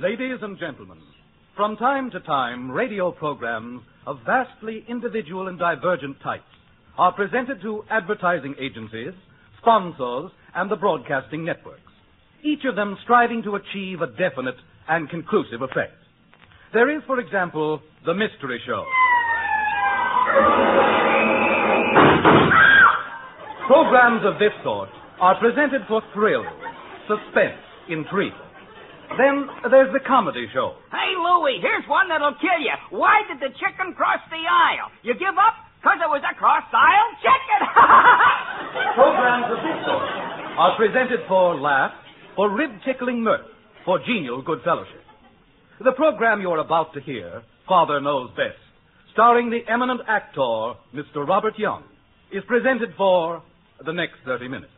Ladies and gentlemen, from time to time, radio programs of vastly individual and divergent types are presented to advertising agencies, sponsors, and the broadcasting networks, each of them striving to achieve a definite and conclusive effect. There is, for example, the Mystery Show. Programs of this sort are presented for thrill, suspense, intrigue. Then there's the Comedy Show. Hey, Louie, here's one that'll kill you. Why did the chicken cross the aisle? You give up? 'Cause it was a cross-aisle chicken. Programs of this sort are presented for laugh, for rib-tickling mirth, for genial good fellowship. The program you're about to hear, Father Knows Best, starring the eminent actor, Mr. Robert Young, is presented for the next 30 minutes.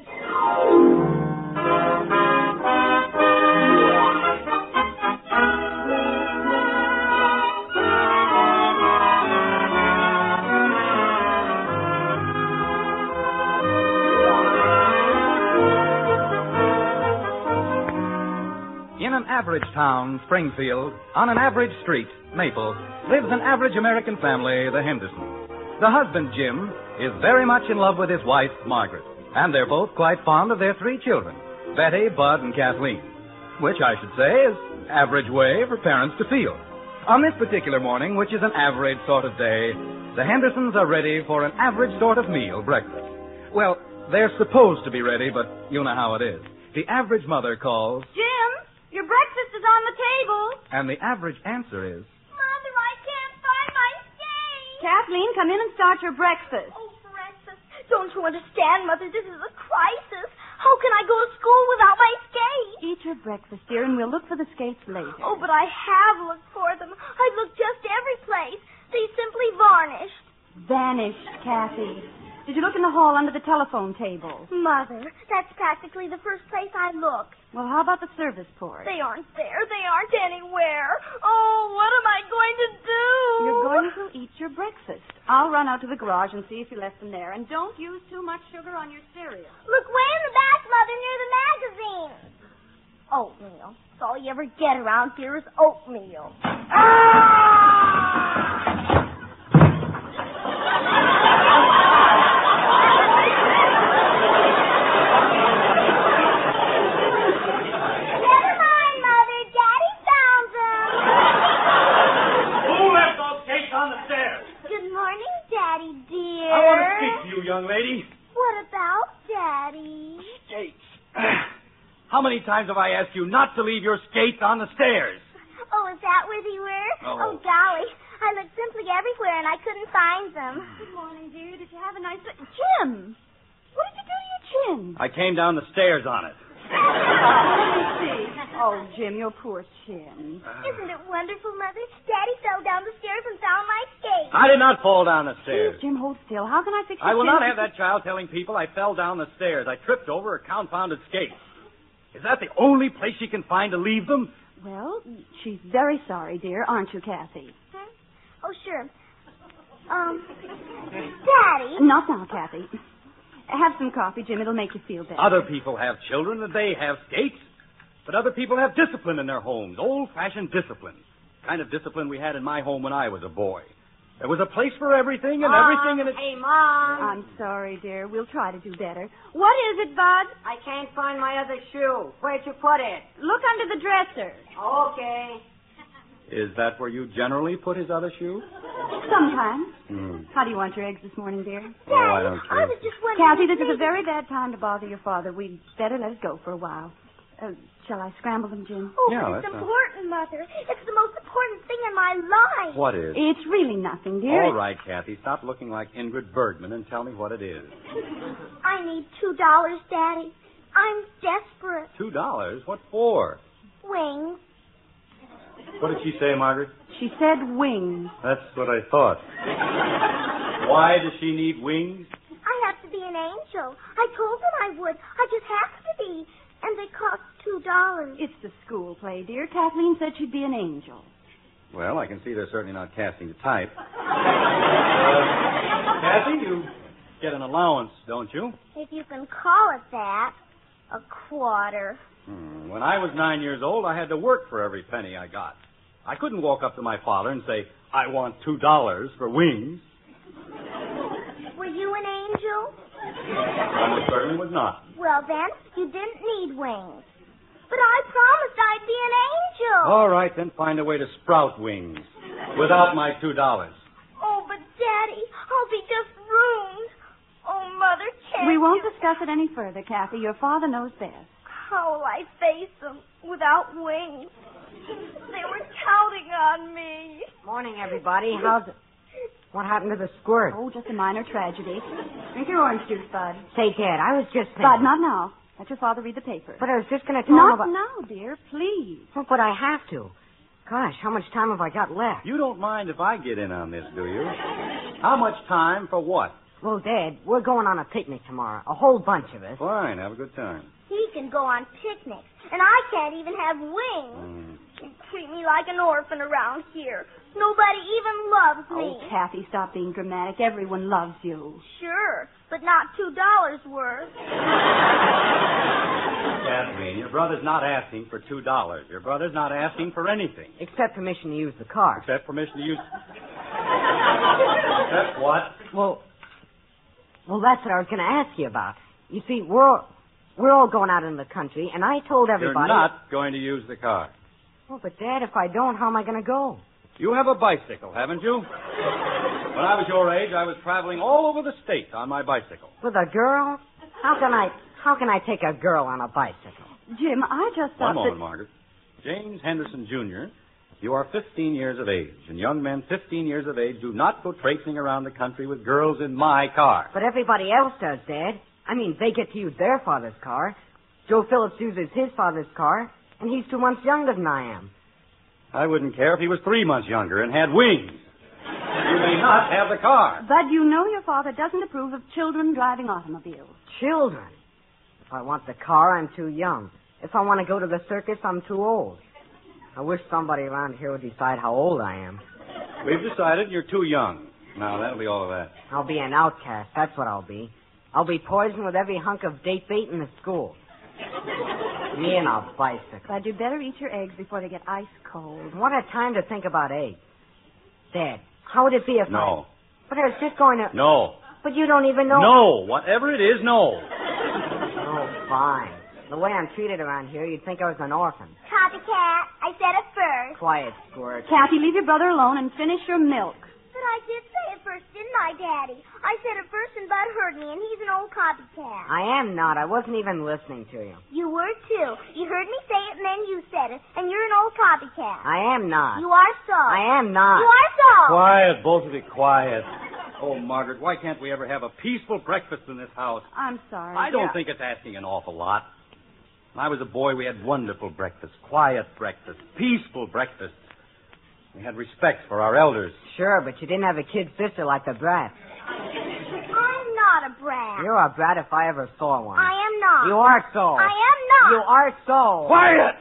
In an average town, Springfield, on an average street, Maple, lives an average American family, the Hendersons. The husband, Jim, is very much in love with his wife, Margaret, and they're both quite fond of their 3 children, Betty, Bud, and Kathleen, which I should say is average way for parents to feel. On this particular morning, which is an average sort of day, the Hendersons are ready for an average sort of meal, breakfast. Well, they're supposed to be ready, but you know how it is. The average mother calls, Jim, your breakfast is on the table. and the average answer is, Mother, I can't find my skate. Kathleen, come in and start your breakfast. Oh, breakfast. Don't you understand, Mother? This is a crisis. How can I go to school without my skates? Eat your breakfast, dear, and we'll look for the skates later. Oh, but I have looked for them. I've looked just every place. They simply vanished. Vanished, Kathy. Did you look in the hall under the telephone table? Mother, that's practically the first place I looked. Well, how about the service port? They aren't there. They aren't anywhere. Oh, what am I going to do? You're going to eat your breakfast. I'll run out to the garage and see if you left them there. And don't use too much sugar on your cereal. Look way in the back, Mother, near the magazine. Oatmeal. That's all you ever get around here is oatmeal. Never mind, Mother. Daddy found them. Who left those skates on the stairs? Good morning, Daddy, dear. I want to speak to you, young lady. What about Daddy? Skates. How many times have I asked you not to leave your skates on the stairs? Oh, is that where they were? Oh. Golly. I looked simply everywhere, and I couldn't find them. Good morning, dear. Did you have a nice... Jim! What did you do to your chin? I came down the stairs on it. Let me see. Oh, Jim, your poor chin. Isn't it wonderful, Mother? Daddy fell down the stairs and found my skates. I did not fall down the stairs. Please, Jim, hold still. How can I fix your I will chin? not have that child telling people I fell down the stairs. I tripped over a confounded skate. Is that the only place she can find to leave them? Well, she's very sorry, dear, aren't you, Kathy? Huh? Oh, sure. Daddy. Not now, Kathy. Have some coffee, Jim. It'll make you feel better. Other people have children and they have skates. But other people have discipline in their homes, old-fashioned discipline. The kind of discipline we had in my home when I was a boy. There was a place for everything and everything in it. Hey, Mom. I'm sorry, dear. We'll try to do better. What is it, Bud? I can't find my other shoe. Where'd you put it? Look under the dresser. Okay. Is that where you generally put his other shoe? Sometimes. How do you want your eggs this morning, dear? Daddy, I don't care. I was just wondering... Kathy, this if is a maybe- very bad time to bother your father. We'd better let it go for a while. Shall I scramble them, Jim? Oh, Yeah, but it's that's important, Mother. It's the most important thing in my life. What is? It's really nothing, dear. All right, Kathy, stop looking like Ingrid Bergman and tell me what it is. I need $2, Daddy. I'm desperate. $2? What for? Wings. What did she say, Margaret? She said wings. That's what I thought. Why does she need wings? I have to be an angel. I told them I would. I just have to be. And they cost $2. It's the school play, dear. Kathleen said she'd be an angel. Well, I can see they're certainly not casting the type. Kathy, you get an allowance, don't you? If you can call it that. A quarter. When I was 9 years old, I had to work for every penny I got. I couldn't walk up to my father and say, I want $2 for wings. Were you an angel? I most certainly was not. Well, then, you didn't need wings. But I promised I'd be an angel. All right, then find a way to sprout wings without my $2. Oh, but Daddy, I'll be just ruined. Oh, Mother, can't We won't you... discuss it any further, Kathy. Your father knows best. How will I face them without wings? They were counting on me. Morning, everybody. What happened to the squirt? Oh, just a minor tragedy. Drink your orange juice, Bud. Say, Dad, I was just thinking. Bud, not now. Let your father read the paper. But I was just going to tell him Not about... now, dear, please. Well, but I have to. Gosh, how much time have I got left? You don't mind if I get in on this, do you? How much time for what? Well, Dad, we're going on a picnic tomorrow. A whole bunch of us. Fine, have a good time. He can go on picnics, and I can't even have wings. You treat me like an orphan around here. Nobody even loves me. Oh, Kathy, stop being dramatic. Everyone loves you. Sure, but not $2 worth. Kathleen, your brother's not asking for $2. Your brother's not asking for anything. Except permission to use the car. Except permission to use... Except what? Well, that's what I was going to ask you about. You see, we're all going out in the country, and I told everybody... You're not going to use the car. Well, but, Dad, if I don't, how am I going to go? You have a bicycle, haven't you? When I was your age, I was traveling all over the state on my bicycle. With a girl? How can I take a girl on a bicycle? Jim, I just thought One moment, that... Margaret. James Henderson, Jr., you are 15 years of age, and young men 15 years of age do not go traipsing around the country with girls in my car. But everybody else does, Dad. I mean, they get to use their father's car. Joe Phillips uses his father's car, and he's 2 months younger than I am. I wouldn't care if he was 3 months younger and had wings. You may not have the car. Bud, you know your father doesn't approve of children driving automobiles. Children. If I want the car, I'm too young. If I want to go to the circus, I'm too old. I wish somebody around here would decide how old I am. We've decided you're too young. Now, that'll be all of that. I'll be an outcast. That's what I'll be. I'll be poisoned with every hunk of date bait in the school. Me and a bicycle. Bud, you'd better eat your eggs before they get ice cold. What a time to think about eggs. Dad, how would it be if No. But I was just going to... No. But you don't even know... No. Whatever it is, no. Oh, fine. The way I'm treated around here, you'd think I was an orphan. Copycat, I said it first. Quiet, Squirt. Kathy, leave your brother alone and finish your milk. But I did say it first, didn't I, Daddy? I said it first and Bud heard me, and he's an old copycat. I am not. I wasn't even listening to you. You were, too. You heard me say it, and then you said it, and you're an old copycat. I am not. You are so. I am not. You are so. Quiet, both of you, quiet. Oh, Margaret, why can't we ever have a peaceful breakfast in this house? I'm sorry. I don't think it's asking an awful lot. When I was a boy, we had wonderful breakfasts, quiet breakfasts, peaceful breakfasts. We had respect for our elders. Sure, but you didn't have a kid sister like the brat. I'm not a brat. You're a brat if I ever saw one. I am not. You are so. I am not. You are so. Quiet!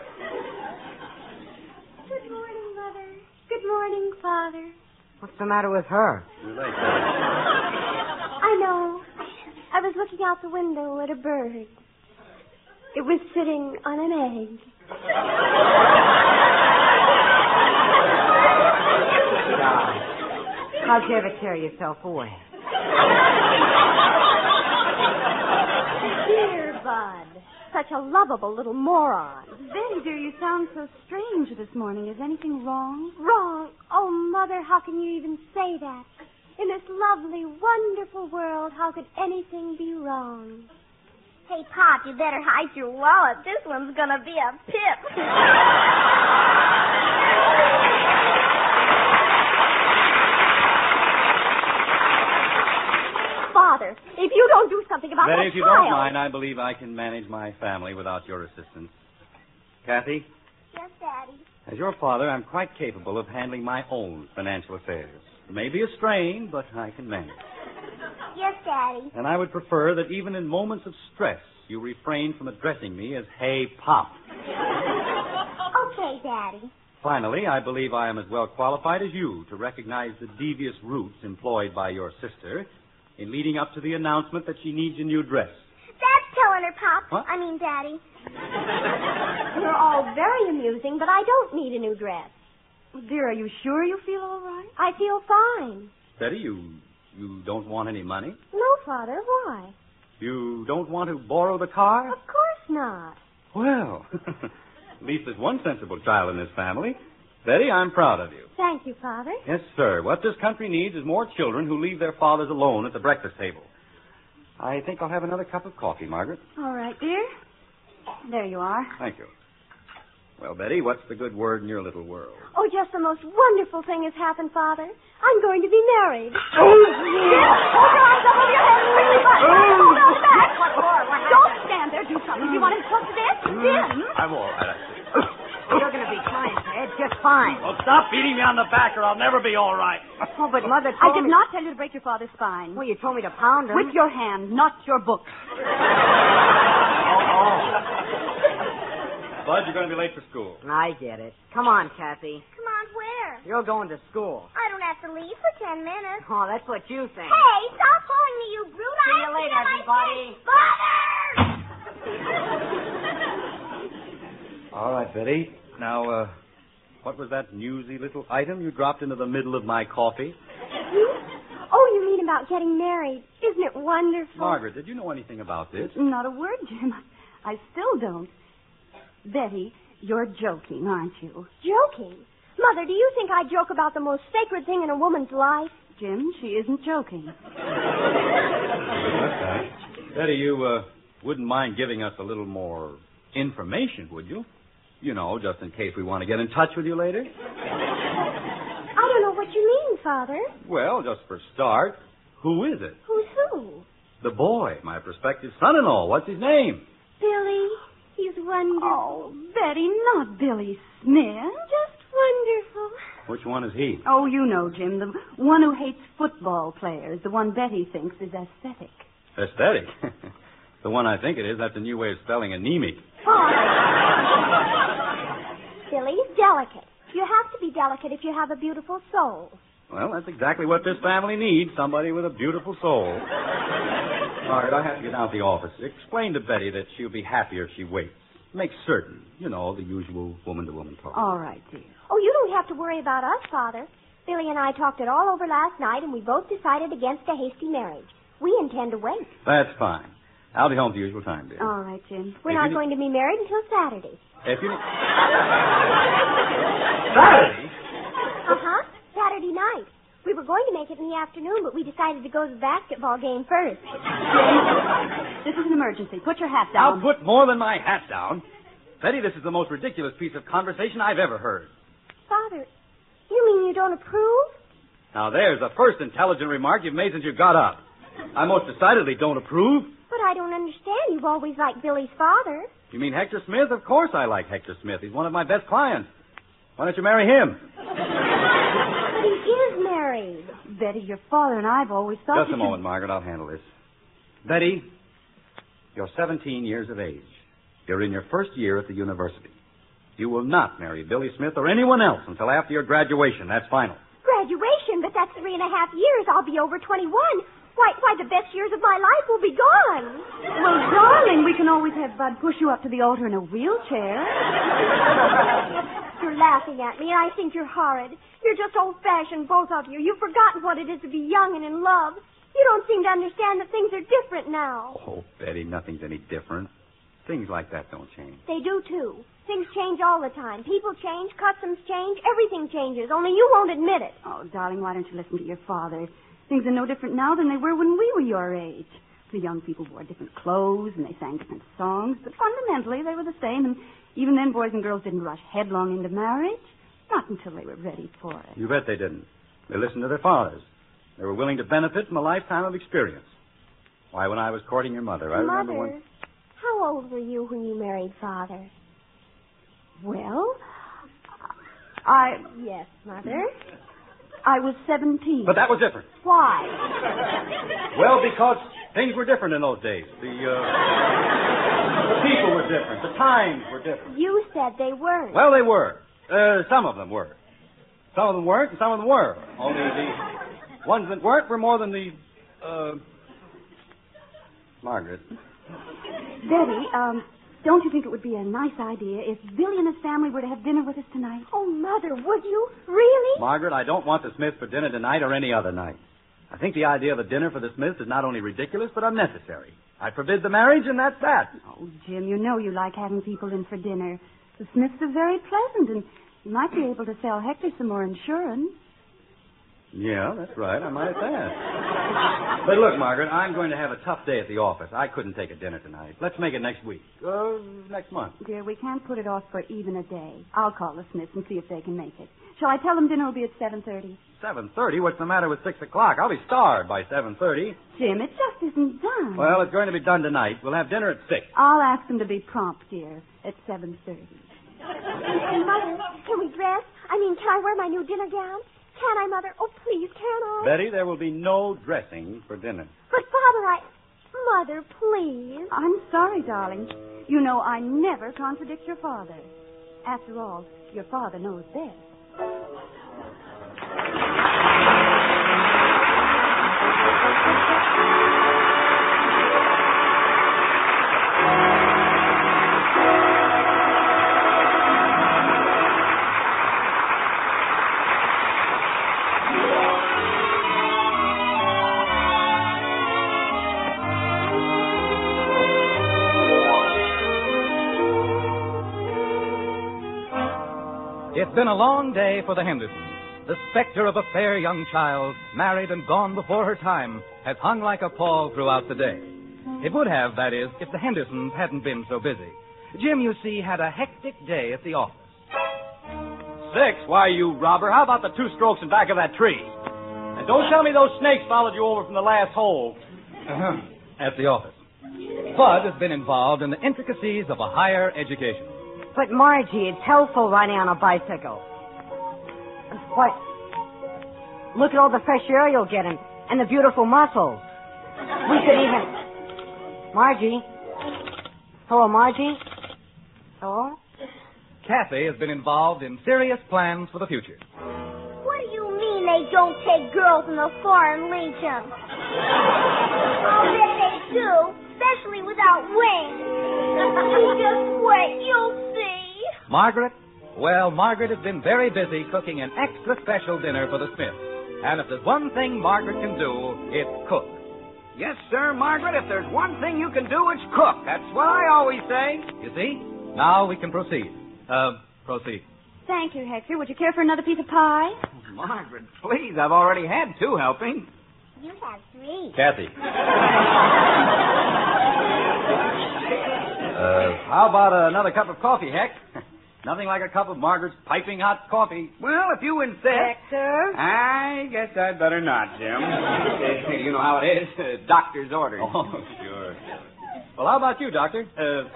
Good morning, Mother. Good morning, Father. What's the matter with her? I know. I was looking out the window at a bird. It was sitting on an egg. How'd you ever tear yourself away? Dear Bud, such a lovable little moron. Betty, dear, you sound so strange this morning. Is anything wrong? Wrong. Oh, Mother, how can you even say that? In this lovely, wonderful world, how could anything be wrong? Hey, Pop, you better hide your wallet. This one's gonna be a pip. Father, if you don't do something about Betty, that if you child... don't mind, I believe I can manage my family without your assistance. Kathy, Yes, Daddy. as your father, I'm quite capable of handling my own financial affairs. It may be a strain, but I can manage. Yes, Daddy. And I would prefer that even in moments of stress, you refrain from addressing me as Hey Pop. Okay, Daddy. Finally, I believe I am as well qualified as you to recognize the devious routes employed by your sister in leading up to the announcement that she needs a new dress. That's telling her Pop. What? I mean, Daddy. You're all very amusing, but I don't need a new dress. Dear, are you sure you feel all right? I feel fine. Betty, you don't want any money? No, Father. Why? You don't want to borrow the car? Of course not. Well, at least there's one sensible child in this family. Betty, I'm proud of you. Thank you, Father. Yes, sir. What this country needs is more children who leave their fathers alone at the breakfast table. I think I'll have another cup of coffee, Margaret. All right, dear. There you are. Thank you. Well, Betty, what's the good word in your little world? Oh, just the most wonderful thing has happened, Father. I'm going to be married. Oh! Hold your arms up over your head quickly, Father. Hold on back. What for? What Don't happened? stand there. Do something. Do you want to talk to this? I'm all right, I see. You're going to be fine, Ted. Just fine. Well, stop beating me on the back or I'll never be all right. Oh, but Mother I told did me... not tell you to break your father's spine. Well, you told me to pound him. With your hand, not your book. Bud, you're going to be late for school. I get it. Come on, Kathy. Come on, where? You're going to school. I don't have to leave for 10 minutes. Oh, that's what you think. Hey, stop calling me, you brute. See you later, everybody. Father! All right, Betty. Now, what was that newsy little item you dropped into the middle of my coffee? Oh, you mean about getting married. Isn't it wonderful? Margaret, did you know anything about this? Not a word, Jim. I still don't. Betty, you're joking, aren't you? Joking? Mother, do you think I joke about the most sacred thing in a woman's life? Jim, she isn't joking. Okay. Betty, you wouldn't mind giving us a little more information, would you? You know, just in case we want to get in touch with you later. I don't know what you mean, Father. Well, just for start, who is it? Who's who? The boy, my prospective son-in-law. What's his name? Billy. He's wonderful. Oh, Betty, not Billy Smith. Just wonderful. Which one is he? Oh, you know, Jim, the one who hates football players, the one Betty thinks is aesthetic. Aesthetic. The one I think it is, that's a new way of spelling anemic. Billy's delicate. You have to be delicate if you have a beautiful soul. Well, that's exactly what this family needs, somebody with a beautiful soul. Margaret, I have to get out of the office. Explain to Betty that she'll be happier if she waits. Make certain, you know, the usual woman-to-woman talk. All right, dear. Oh, you don't have to worry about us, Father. Billy and I talked it all over last night, and we both decided against a hasty marriage. We intend to wait. That's fine. I'll be home at the usual time, dear. All right, Jim. We're not going to be married until Saturday. If you... Saturday? Uh-huh. Saturday night. We were going to make it in the afternoon, but we decided to go to the basketball game first. This is an emergency. Put your hat I'll down. put more than my hat down. Betty, this is the most ridiculous piece of conversation I've ever heard. Father, you mean you don't approve? Now, there's the first intelligent remark you've made since you got up. I most decidedly don't approve. But I don't understand. You've always liked Billy's father. You mean Hector Smith? Of course I like Hector Smith. He's one of my best clients. Why don't you marry him? But he is married. Betty, your father and I've always thought Just that a moment, Margaret. I'll handle this. Betty, you're 17 years of age. You're in your first year at the university. You will not marry Billy Smith or anyone else until after your graduation. That's final. Graduation? But that's 3.5 years. I'll be over 21. Why, the best years of my life will be gone. Well, darling, we can always have Bud push you up to the altar in a wheelchair. You're laughing at me, and I think you're horrid. You're just old-fashioned, both of you. You've forgotten what it is to be young and in love. You don't seem to understand that things are different now. Oh, Betty, nothing's any different. Things like that don't change. They do, too. Things change all the time. People change, customs change, everything changes, only you won't admit it. Oh, darling, why don't you listen to your father? Things are no different now than they were when we were your age. The young people wore different clothes and they sang different songs, but fundamentally they were the same, and even then boys and girls didn't rush headlong into marriage. Not until they were ready for it. You bet they didn't. They listened to their fathers. They were willing to benefit from a lifetime of experience. Why, when I was courting your mother, I remember Mother, when... how old were you when you married Father? Well, Yes, Mother. I was 17. But that was different. Why? Well, because things were different in those days. The people were different. The times were different. You said they weren't. Well, they were. Some of them were. Some of them weren't, and some of them were. Only the ones that weren't were more than the, Margaret, Betty, don't you think it would be a nice idea if Billy and his family were to have dinner with us tonight? Oh, Mother, would you? Really? Margaret, I don't want the Smiths for dinner tonight or any other night. I think the idea of a dinner for the Smiths is not only ridiculous, but unnecessary. I forbid the marriage, and that's that. Oh, Jim, you know you like having people in for dinner. The Smiths are very pleasant, and you might be able to sell Hector some more insurance. Yeah, that's right. I might have. But look, Margaret, I'm going to have a tough day at the office. I couldn't take a dinner tonight. Let's make it next week. Next month. Dear, we can't put it off for even a day. I'll call the Smiths and see if they can make it. Shall I tell them dinner will be at 7:30? 7:30? What's the matter with 6 o'clock? I'll be starved by 7:30. Jim, it just isn't done. Well, it's going to be done tonight. We'll have dinner at 6. I'll ask them to be prompt, dear, at 7:30. And Mother, can we dress? Can I wear my new dinner gown? Can I, Mother? Oh, please, can I? Betty, there will be no dressing for dinner. But, Father, Mother, please. I'm sorry, darling. You know I never contradict your father. After all, your father knows best. It's been a long day for the Hendersons. The specter of a fair young child, married and gone before her time, has hung like a pall throughout the day. It would have, that is, if the Hendersons hadn't been so busy. Jim, you see, had a hectic day at the office. 6? Why, you robber. How about the 2 strokes in back of that tree? And don't tell me those snakes followed you over from the last hole. At the office. Bud has been involved in the intricacies of a higher education. But, Margie, it's helpful riding on a bicycle. What? Look at all the fresh air you'll get and the beautiful muscles. We could even... Margie? Hello, Margie? Hello? Kathy has been involved in serious plans for the future. What do you mean they don't take girls in the foreign legion? I'll bet they do, especially without wings. Just wait, you'll see. Margaret? Well, Margaret has been very busy cooking an extra special dinner for the Smiths. And if there's one thing Margaret can do, it's cook. Yes, sir, Margaret. If there's one thing you can do, it's cook. That's what I always say. You see? Now we can proceed. Proceed. Thank you, Hector. Would you care for another piece of pie? Margaret, please. I've already had 2 helpings. You have 3. Kathy. How about another cup of coffee, Heck? Nothing like a cup of Margaret's piping hot coffee. Well, if you insist. Hector? I guess I'd better not, Jim. You know how it is. Doctor's orders. Oh, sure. Well, how about you, Doctor?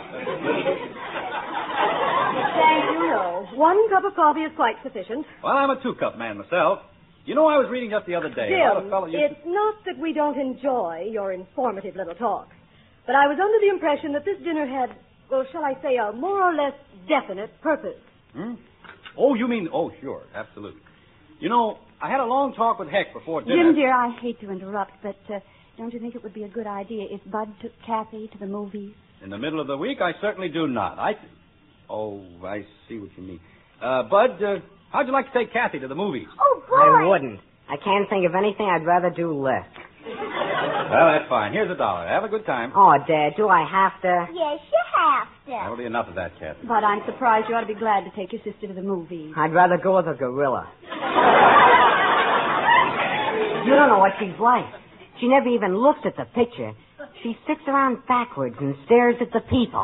Thank you, no. 1 cup of coffee is quite sufficient. Well, I'm a 2-cup man myself. You know, I was reading just the other day about a fellow... It's not that we don't enjoy your informative little talk, but I was under the impression that this dinner had, well, shall I say, a more or less definite purpose. Oh, you mean... Oh, sure, absolutely. You know, I had a long talk with Heck before dinner. Jim, dear, I hate to interrupt, but don't you think it would be a good idea if Bud took Kathy to the movies? In the middle of the week, I certainly do not. Oh, I see what you mean. Bud, how'd you like to take Kathy to the movies? Oh, boy. I wouldn't. I can't think of anything I'd rather do less. Well, that's fine. Here's $1. Have a good time. Oh, Dad, do I have to? Yes, you have to. That'll be enough of that, Kathy. But I'm surprised. You ought to be glad to take your sister to the movies. I'd rather go with a gorilla. You don't know what she's like. She never even looks at the picture. She sits around backwards and stares at the people.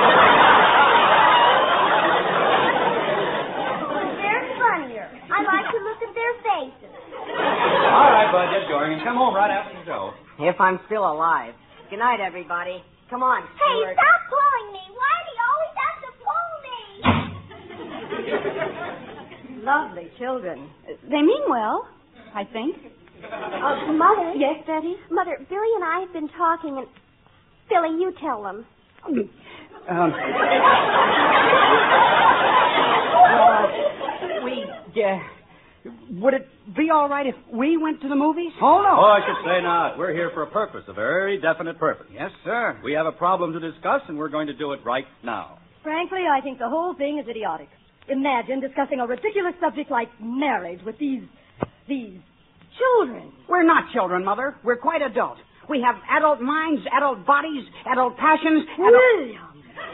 They're funnier. I like to look at their faces. All right, Bud, get going and come home right after the show. If I'm still alive. Good night, everybody. Come on, Hey, Stuart. stop pulling me. Why do you always have to pull me? Lovely children. They mean well, I think. Mother. Yes, Betty? Mother, Billy and I have been talking, and... Billy, you tell them. Would it be all right if we went to the movies? Oh, no. Oh, I should say not. We're here for a purpose, a very definite purpose. Yes, sir. We have a problem to discuss, and we're going to do it right now. Frankly, I think the whole thing is idiotic. Imagine discussing a ridiculous subject like marriage with these children. We're not children, Mother. We're quite adult. We have adult minds, adult bodies, adult passions. William!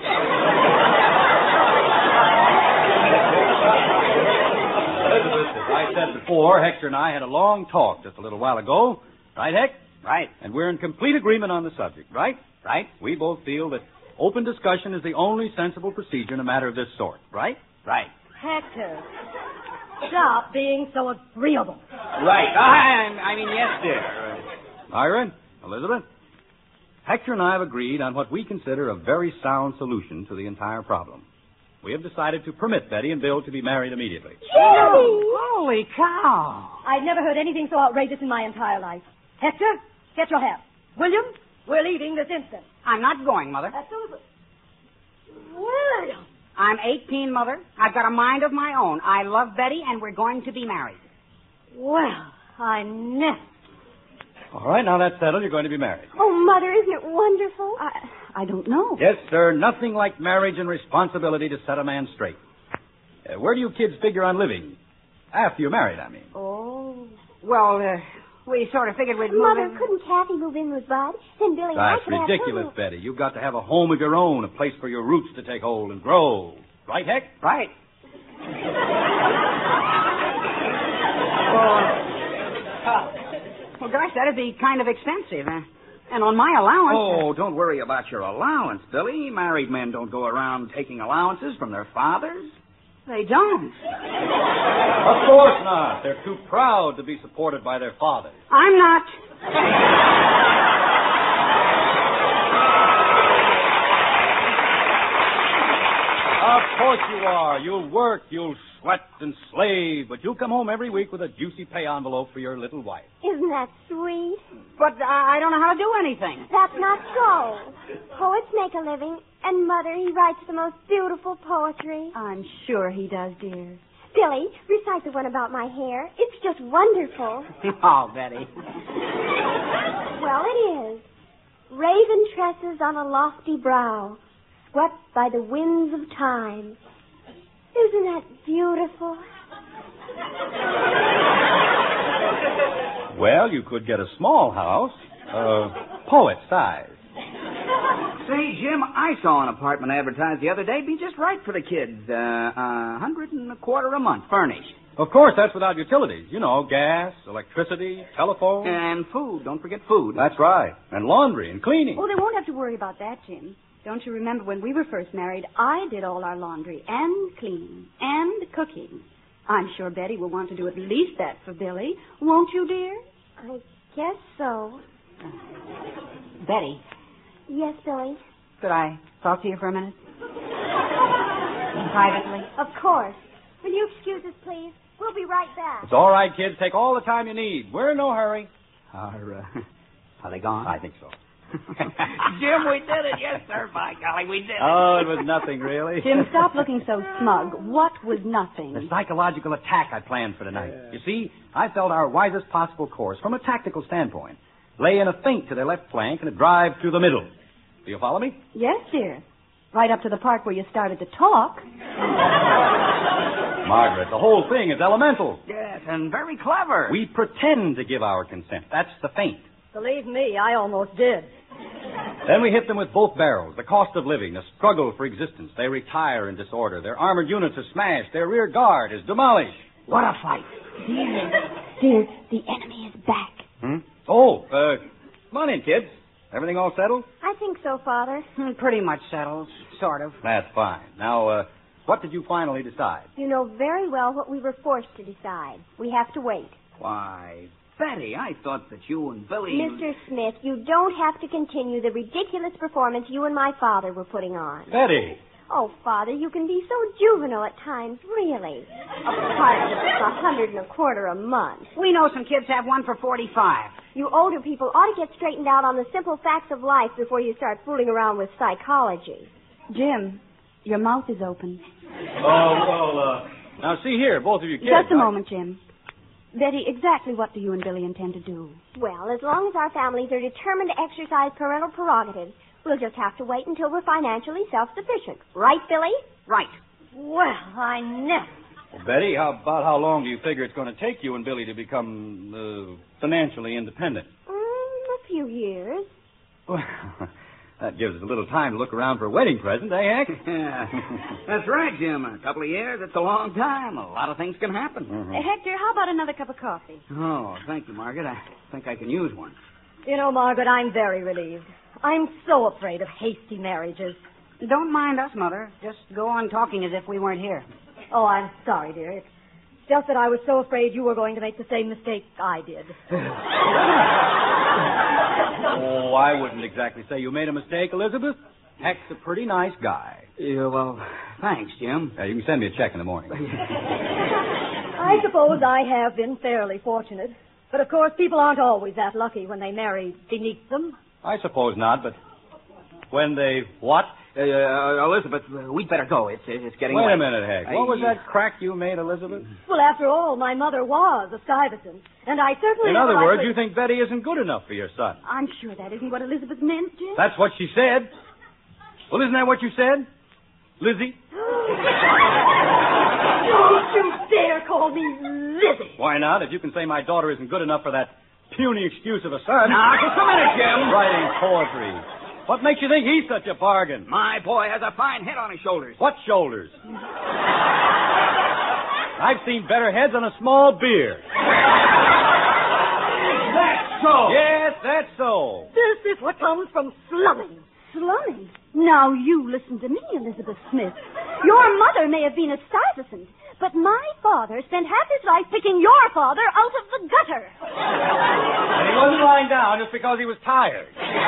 Elizabeth, as I said before, Hector and I had a long talk just a little while ago. Right, Heck? Right. And we're in complete agreement on the subject, right? Right. We both feel that open discussion is the only sensible procedure in a matter of this sort, right? Right. Hector, stop being so agreeable. Right. I mean, yes, dear. Myron, Elizabeth, Hector and I have agreed on what we consider a very sound solution to the entire problem. We have decided to permit Betty and Bill to be married immediately. Holy cow. I've never heard anything so outrageous in my entire life. Hector, get your hat. William, we're leaving this instant. I'm not going, Mother. Absolutely. William! I'm 18, Mother. I've got a mind of my own. I love Betty, and we're going to be married. Well, I never. All right, now that's settled. You're going to be married. Oh, Mother, isn't it wonderful? I don't know. Yes, sir. Nothing like marriage and responsibility to set a man straight. Where do you kids figure on living? After you're married, I mean. Oh. Well, we sort of figured we'd move Mother, in. couldn't Kathy move in with Bud? Then Billy and I That's could have ridiculous, two. Betty. You've got to have a home of your own, a place for your roots to take hold and grow. Right, Heck? Right. Well, gosh, that'd be kind of expensive. And on my allowance... Oh, don't worry about your allowance, Billy. Married men don't go around taking allowances from their fathers. They don't. Of course not. They're too proud to be supported by their fathers. I'm not. Of course you are. You'll work, you'll sweat and slave, but you'll come home every week with a juicy pay envelope for your little wife. Isn't that sweet? But I don't know how to do anything. That's not so. Poets make a living, and Mother, he writes the most beautiful poetry. I'm sure he does, dear. Billy, recite the one about my hair. It's just wonderful. Oh, Betty. Well, it is. Raven tresses on a lofty brow, swept by the winds of time. Isn't that beautiful? Well, you could get a small house, poet size. Say, Jim, I saw an apartment advertised the other day. Be just right for the kids. $125 a month, furnished. Of course, that's without utilities. You know, gas, electricity, telephone. And food. Don't forget food. That's right. And laundry and cleaning. Oh, they won't have to worry about that, Jim. Don't you remember when we were first married, I did all our laundry and cleaning and cooking. I'm sure Betty will want to do at least that for Billy. Won't you, dear? I guess so. Betty, Yes, Billy. could I talk to you for a minute? Privately? Of course. Will you excuse us, please? We'll be right back. It's all right, kids. Take all the time you need. We're in no hurry. Are they gone? I think so. Jim, we did it. Yes, sir. By golly, we did it. Oh, it was nothing, really. Jim, stop looking so smug. What was nothing? The psychological attack I planned for tonight. You see, I felt our wisest possible course, from a tactical standpoint, lay in a feint to their left flank and a drive through the middle. Do you follow me? Yes, dear. Right up to the part where you started to talk. Margaret, the whole thing is elemental. Yes, and very clever. We pretend to give our consent. That's the feint. Believe me, I almost did. Then we hit them with both barrels. The cost of living, the struggle for existence. They retire in disorder. Their armored units are smashed. Their rear guard is demolished. What a fight. Dear, the enemy is back. Oh, come on in, kids. Everything all settled? I think so, Father. Pretty much settled, sort of. That's fine. Now, what did you finally decide? You know very well what we were forced to decide. We have to wait. Why, Betty, I thought that you and Billy... Mr. Smith, you don't have to continue the ridiculous performance you and my father were putting on. Betty. Oh, Father, you can be so juvenile at times, really. Apartment is $125 a month. We know some kids have one for $45. You older people ought to get straightened out on the simple facts of life before you start fooling around with psychology. Jim, your mouth is open. Oh, well, now see here, both of you kids. Just a moment, Jim. Betty, exactly what do you and Billy intend to do? Well, as long as our families are determined to exercise parental prerogatives, we'll just have to wait until we're financially self-sufficient. Right, Billy? Right. Well, I never. Well, Betty, how long do you figure it's going to take you and Billy to become financially independent? A few years. Well, that gives us a little time to look around for a wedding present, eh, Hank? That's right, Jim. A couple of years, that's a long time. A lot of things can happen. Mm-hmm. Hector, how about another cup of coffee? Oh, thank you, Margaret. I think I can use one. You know, Margaret, I'm very relieved. I'm so afraid of hasty marriages. Don't mind us, Mother. Just go on talking as if we weren't here. Oh, I'm sorry, dear. It's just that I was so afraid you were going to make the same mistake I did. Oh, I wouldn't exactly say you made a mistake, Elizabeth. Heck's a pretty nice guy. Yeah, well, thanks, Jim. You can send me a check in the morning. I suppose I have been fairly fortunate. But, of course, people aren't always that lucky when they marry beneath them. I suppose not, but when they what? Elizabeth, we'd better go. It's getting late. Wait a minute, Heck. What was that crack you made, Elizabeth? Well, after all, my mother was a Stuyvesant, and I certainly... In other words, you think Betty isn't good enough for your son. I'm sure that isn't what Elizabeth meant, Jim. That's what she said. Well, isn't that what you said, Lizzie? Don't you dare call me Lizzie. Why not? If you can say my daughter isn't good enough for that puny excuse of a son... Now, just a minute, Jim. Writing poetry. What makes you think he's such a bargain? My boy has a fine head on his shoulders. What shoulders? I've seen better heads on a small beard. That's so. Yes, that's so. This is what comes from slumming. Slumming? Now, you listen to me, Elizabeth Smith. Your mother may have been a Stuyvesant, but my father spent half his life picking your father out of the gutter. And he wasn't lying down just because he was tired.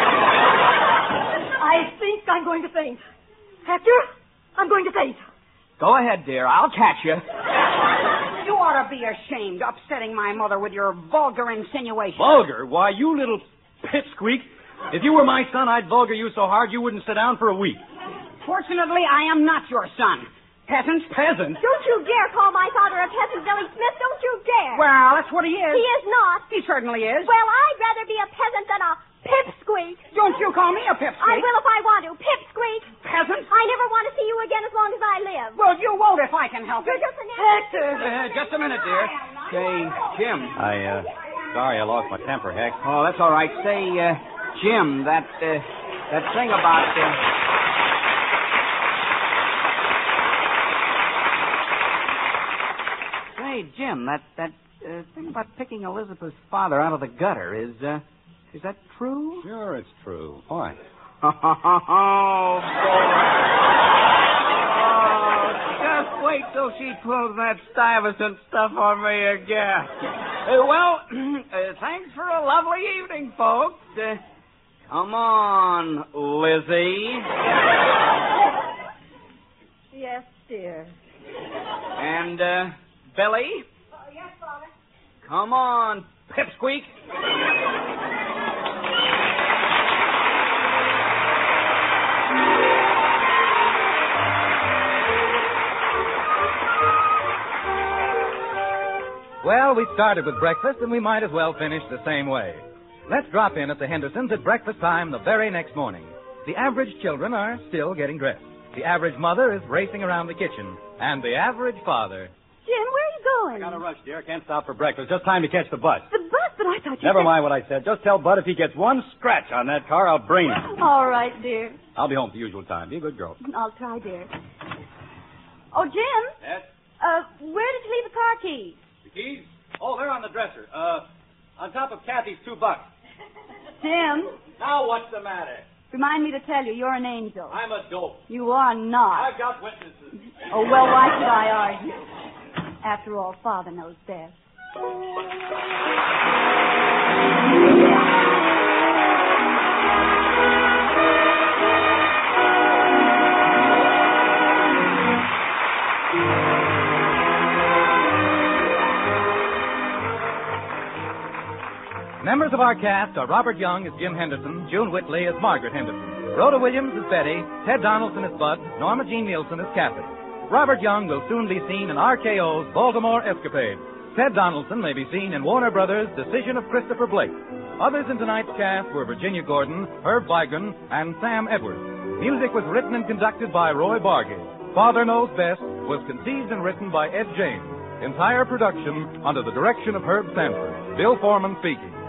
I think I'm going to faint. Hector, I'm going to faint. Go ahead, dear. I'll catch you. You ought to be ashamed, upsetting my mother with your vulgar insinuations. Vulgar? Why, you little pipsqueak. If you were my son, I'd vulgar you so hard you wouldn't sit down for a week. Fortunately, I am not your son. Peasant? Peasant? Don't you dare call my father a peasant, Billy Smith. Don't you dare. Well, that's what he is. He is not. He certainly is. Well, I'd rather be a peasant than a pipsqueak. Don't you call me a pipsqueak. I will if I want to. Pipsqueak. Peasant? I never want to see you again as long as I live. Well, you won't if I can help You're it. just an Hector. Just a minute, dear. Say, Jim. Sorry I lost my temper, Heck. Oh, that's all right. Say, Jim, that thing about... Say, Jim, that thing about picking Elizabeth's father out of the gutter, is that true? Sure, it's true. Why? Oh, just wait till she pulls that Stuyvesant stuff on me again. Thanks for a lovely evening, folks. Come on, Lizzie. Yes, dear. And, Billy? Oh, yes, Father. Come on, pipsqueak. Well, we started with breakfast, and we might as well finish the same way. Let's drop in at the Hendersons at breakfast time the very next morning. The average children are still getting dressed. The average mother is racing around the kitchen. And the average father... Jim, where are you going? I got to rush, dear. I can't stop for breakfast. Just time to catch the bus. The bus, but I thought you Never said... mind what I said. Just tell Bud if he gets one scratch on that car, I'll brain him. All right, dear. I'll be home at the usual time. Be a good girl. I'll try, dear. Oh, Jim. Yes? Where did you leave the car keys? The keys? Oh, they're on the dresser. On top of Kathy's $2. Jim, Now what's the matter? remind me to tell you, you're an angel. I'm a dope. You are not. I've got witnesses. Oh, well, why should I argue? After all, Father knows best. Members of our cast are Robert Young as Jim Henderson, June Whitley as Margaret Henderson, Rhoda Williams as Betty, Ted Donaldson as Bud, Norma Jean Nielsen as Kathy. Robert Young will soon be seen in RKO's Baltimore Escapade. Ted Donaldson may be seen in Warner Brothers' Decision of Christopher Blake. Others in tonight's cast were Virginia Gordon, Herb Vigran, and Sam Edwards. Music was written and conducted by Roy Bargate. Father Knows Best was conceived and written by Ed James. Entire production under the direction of Herb Sanford. Bill Foreman speaking.